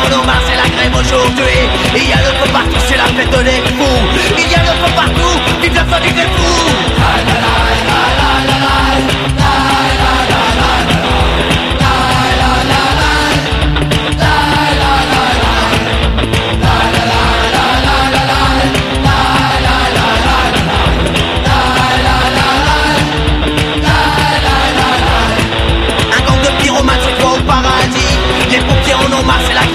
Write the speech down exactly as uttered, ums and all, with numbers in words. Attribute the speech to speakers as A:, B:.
A: nos mains, c'est la grève aujourd'hui. Il y a d'autres partout, c'est la fête des fous. Il y a d'autres partout, vive la fin du fou.